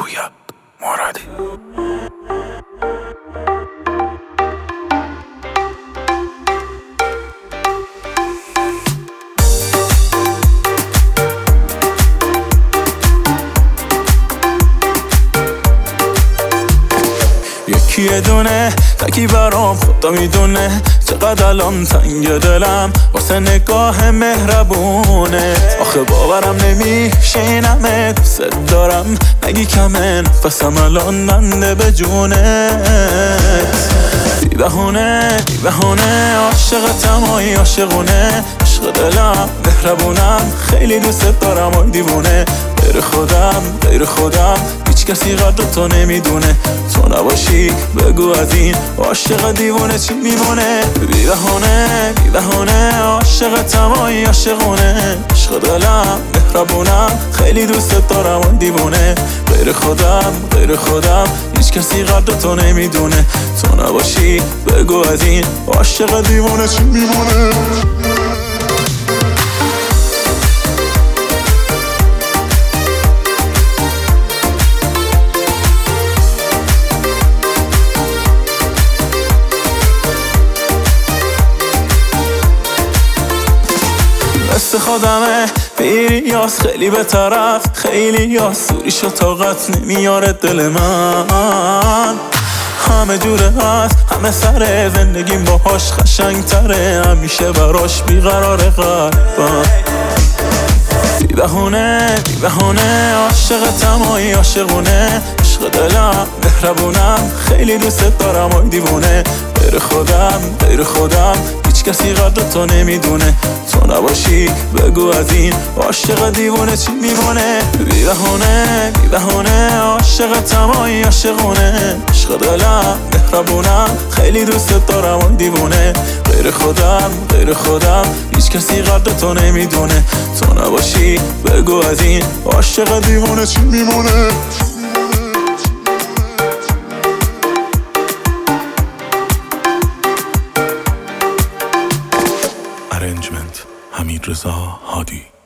رویا مرادی. یه دونه تکی برام خدا میدونه چقدر الان تنگ دلم واسه نگاه مهربونه. آخه باورم نمیشه اینمه دوست دارم نگی کمه نفسم الان منده به جونت. بی بهونه عاشقتم آی عاشقونه عشق دلم مهربونم خیلی دوست دارم آی دیوونه. غیر خودم هیچ کسی قدر تو نمیدونه. تو نباشی بگو از این عاشق دیوونه چی میمونه. بی بهونه عاشقتم آی عاشقونه عشق دلم مهربونم خیلی دوست دارم آی دیوونه. غیر خودم هیچ کسی قدر تو نمیدونه. تو نباشی بگو از این عاشق دیوونه چی میمونه. مثل خودمه بیری یاس خیلی به طرف خیلی یاس سوریش و طاقت نمیاره دل من. همه جوره هست همه سره زندگیم باهاش قشنگ تره همیشه براش بیقراره قلبم. بی بهونه عاشقتم آی عاشقونه عشق دلم مهربونم خیلی دوست دارم آی دیوونه. غیر خودم هیچ کسی قدر تو نمیدونه. تو نباشی بگو از این عاشق دیوونه چی میمونه. بی بهونه عاشقتم آی عاشقونه عشق دلم مهربونم خیلی دوست دارم آی دیوونه. غیر خودم هیچ کسی قدر تو نمیدونه. تو نباشی بگو از این عاشق دیوونه چی میمونه. Arrangement حمیدرضا هادی.